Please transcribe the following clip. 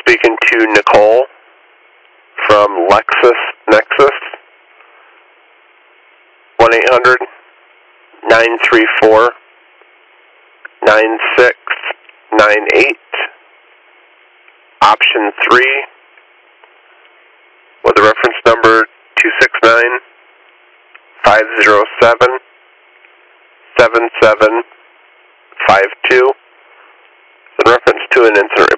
speaking to Nicole from LexisNexis. 1-800-934-9698. Option 3 with the reference number 269-507-7752. In reference to an